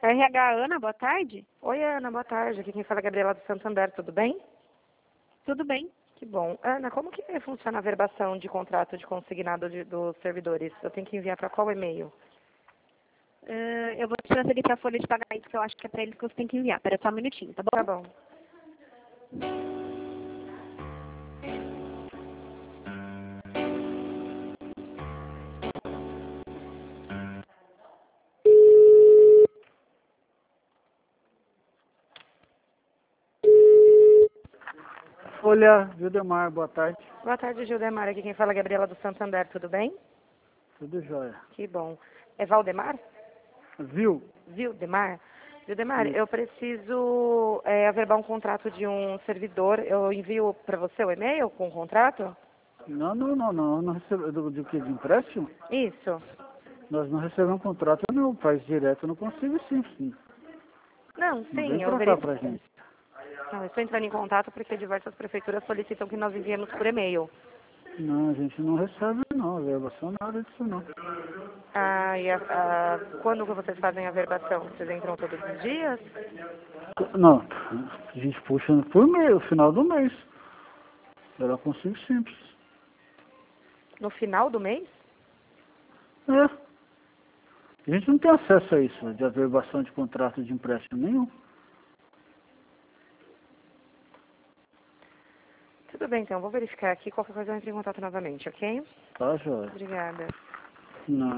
RH Ana, boa tarde. Oi, Ana, boa tarde. Aqui quem fala é a Gabriela do Santander, tudo bem? Tudo bem? Que bom. Ana, como que funciona a verbação de contrato de consignado dos servidores? Eu tenho que enviar para qual e-mail? Eu vou te transferir para a folha de pagamento, que eu acho que é para eles que você tem que enviar. Espera só um minutinho, tá Tá bom? bom. Folha Vildemar, boa tarde. Boa tarde, Gildemar. Aqui quem fala é a Gabriela do Santander, tudo bem? Tudo jóia. Que bom. É Valdemar? Viu? Vildemar? Vildemar, Isso. eu preciso averbar um contrato de um servidor. Eu envio para você o e-mail com o contrato? Não. Não recebe, do que? De empréstimo? Isso. Nós não recebemos contrato, não. Faz direto no Conselho Simples. Não, Não vem sim, eu pra cá verifico. pra gente. Não, eu estou entrando em contato porque diversas prefeituras solicitam que nós enviemos por e-mail. Não, a gente não recebe, não. Verbação nada disso, não. Quando que vocês fazem a verbação? Vocês entram todos os dias? Não, a gente puxa por mês, final do mês. Era Conselho Simples. No final do mês? É. A gente não tem acesso a isso, de averbação de contrato de empréstimo nenhum. Tudo bem, então. Vou verificar aqui. Qualquer coisa eu entro em contato novamente, ok? Tá, jóia. Obrigada. Não.